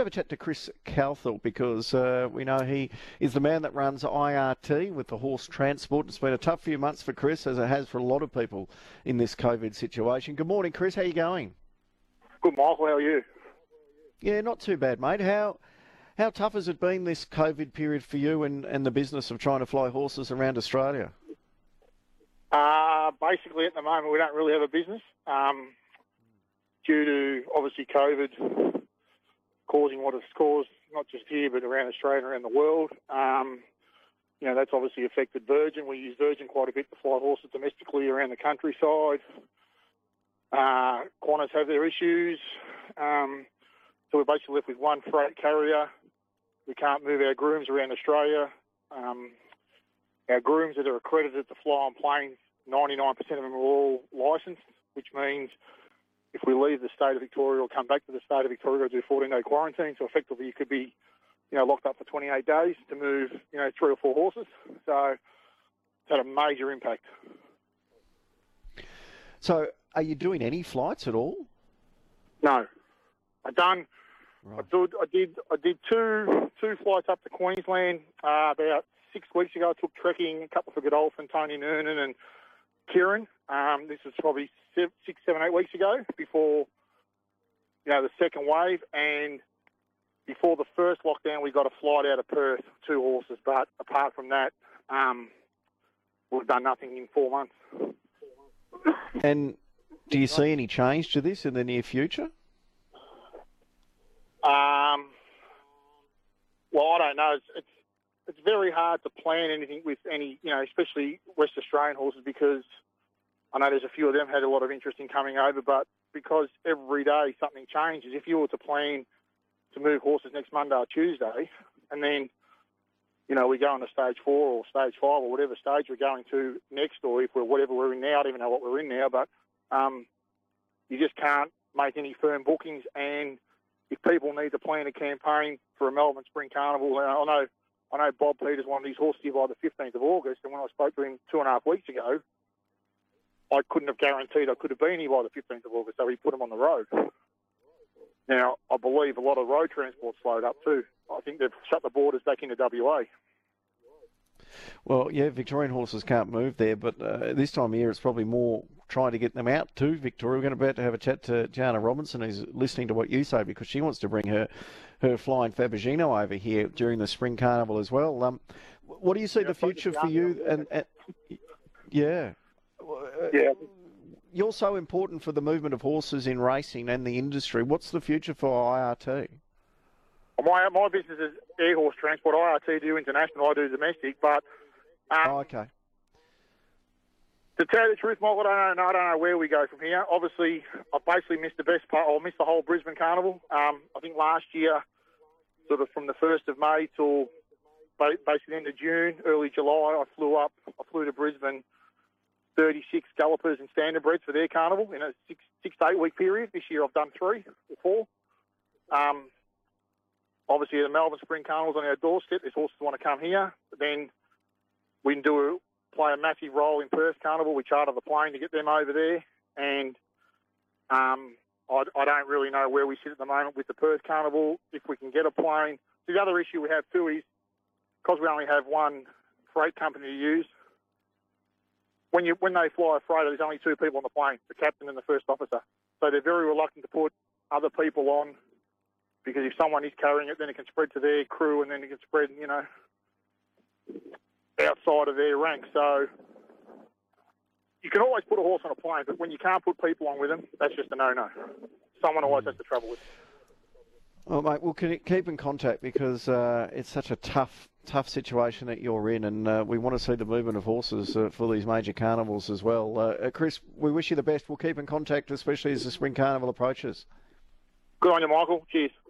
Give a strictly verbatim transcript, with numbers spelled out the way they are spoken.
have a chat to Chris Calthorpe because uh, we know he is the man that runs I R T with the horse transport. It's been a tough few months for Chris, as it has for a lot of people in this COVID situation. Good morning, Chris. How are you going? Good, Michael. How are you? Yeah, not too bad, mate. How how tough has it been this COVID period for you and, and the business of trying to fly horses around Australia? Uh, basically, at the moment, we don't really have a business um, due to, obviously, COVID causing what it's caused, not just here, but around Australia and around the world. Um, you know, that's obviously affected Virgin. We use Virgin quite a bit to fly horses domestically around the countryside. Uh, Qantas have their issues. Um, so we're basically left with one freight carrier. We can't move our grooms around Australia. Um, our grooms that are accredited to fly on planes, ninety-nine percent of them are all licensed, which means if we leave the state of Victoria or come back to the state of Victoria, do fourteen-day quarantine. So effectively, you could be, you know, locked up for twenty-eight days to move, you know, three or four horses. So it's had a major impact. So, are you doing any flights at all? No, I done. Right. I did. I did. I did two two flights up to Queensland uh, about six weeks ago. I took trekking, a couple for Godolphin, Tony Noonan, and Kieran. Um, this was probably six, seven, eight weeks ago, before you know the second wave, and before the first lockdown, we got a flight out of Perth, two horses. But apart from that, um, we've done nothing in four months. And do you see any change to this in the near future? Um, well, I don't know. It's, it's it's very hard to plan anything with any, you know, especially West Australian horses, because I know there's a few of them had a lot of interest in coming over, but because every day something changes, if you were to plan to move horses next Monday or Tuesday, and then, you know, we go on to stage four or stage five or whatever stage we're going to next, or if we're whatever we're in now, I don't even know what we're in now, but um, you just can't make any firm bookings. And if people need to plan a campaign for a Melbourne Spring Carnival, I know I know Bob Peters wanted his horse here by the fifteenth of August, and when I spoke to him two and a half weeks ago, I couldn't have guaranteed I could have been here by the fifteenth of August, so he put him on the road. Now, I believe a lot of road transport slowed up too. I think they've shut the borders back into W A. Well, yeah, Victorian horses can't move there, but uh, this time of year it's probably more trying to get them out to Victoria. We're going to about to have a chat to Jana Robinson, who's listening to what you say, because she wants to bring her, her flying Fabergino over here during the Spring Carnival as well. Um, what do you see yeah, the future for you? And, and yeah, yeah, you're so important for the movement of horses in racing and the industry. What's the future for I R T? My my business is air horse transport. I R T do international, I do domestic. But um, oh, okay. To tell you the truth, Michael, I don't know. I don't know where we go from here. Obviously, I basically missed the best part. I missed the whole Brisbane Carnival. Um, I think last year, sort of from the first of May till basically the end of June, early July, I flew up. I flew to Brisbane. thirty-six gallopers and standardbreds for their carnival in a six six to eight week period. This year, I've done three or four. Um, Obviously, the Melbourne Spring Carnival's on our doorstep. There's horses want to come here. But then we can do a, play a massive role in Perth Carnival. We charter the plane to get them over there. And um, I, I don't really know where we sit at the moment with the Perth Carnival, if we can get a plane. So the other issue we have too is, because we only have one freight company to use, when you when they fly a freighter, there's only two people on the plane, the captain and the first officer. So they're very reluctant to put other people on, because if someone is carrying it, then it can spread to their crew, and then it can spread, you know, outside of their rank. So you can always put a horse on a plane, but when you can't put people on with them, that's just a no-no. Someone always has to travel with them. Well, mate, we'll keep in contact, because uh, it's such a tough, tough situation that you're in, and uh, we want to see the movement of horses uh, for these major carnivals as well. Uh, Chris, we wish you the best. We'll keep in contact, especially as the Spring Carnival approaches. Good on you, Michael. Cheers.